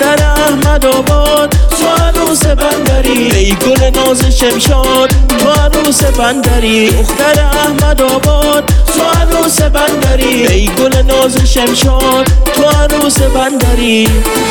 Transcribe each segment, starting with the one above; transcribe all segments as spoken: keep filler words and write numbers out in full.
دختر احمد آباد تو عروس بندری، ای گل ناز شمشاد تو عروس بندری. دختر احمد آباد تو عروس بندری، ای گل ناز شمشاد تو عروس بندری.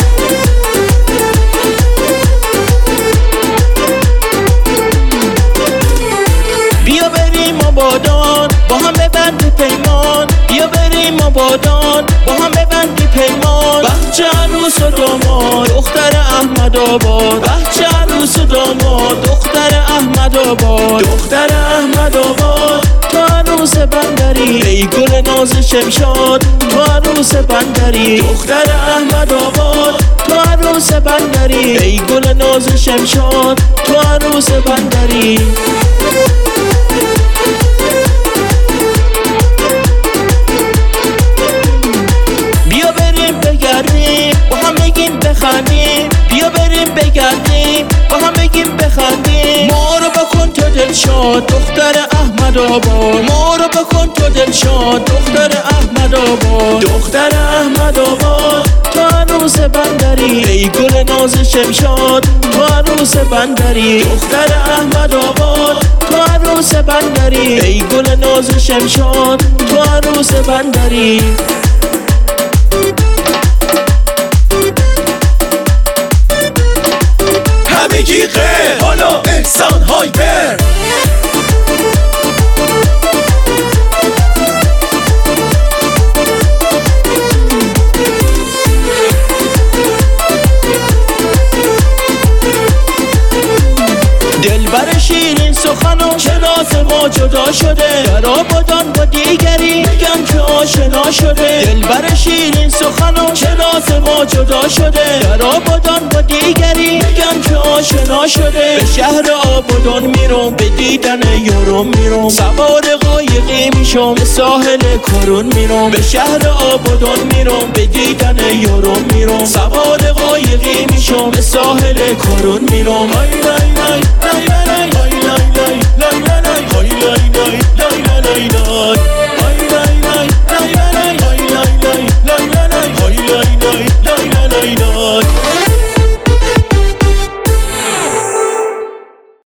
بیا بریم آبادان با هم ببندی پیمان، بیا بریم آبادان با هم ببندی پیمان. بچه عروس و داماد دختر احمد آباد، بچه عروس و داماد دختر احمد آباد. دختر احمد آباد تو عروس بندری، ای گل ناز شمشاد تو عروس بندری. دختر احمد آباد تو عروس بندری، ای گل ناز شمشاد تو عروس بندری. بیا بریم بگردیم با هم بگیم بخندیم، بیا بریم بگردیم با هم بگیم بخندیم. ما رو بکن تو دلشاد دختر احمد آباد، ما رو بکن تو دلشاد دختر احمد آباد. دختر احمد آباد تو عروس بندری، ای گل ناز شمشاد تو عروس بندری. دختر احمد آباد تو عروس بندری، ای گل ناز شمشاد تو عروس بندری. همگی غیر حالا انسان هایپر. دلبر شیرین سخن و شناس ما جدا شده، در آبادان با دیگری میگن که آشنا شده. دلبر شیرین سخن و شناس ما جدا شده، در آبادان با دیگری میگن که آشنا شده. به شهر آبادان میرم به دیدن یارم میرم، سوار قایقی میشم به ساحل کرون میرم. به شهر آبادان میرم به دیدن یارم میرم، سوار قایقی میشم به ساحل کرون میرم. آی آی آی آی آی آی.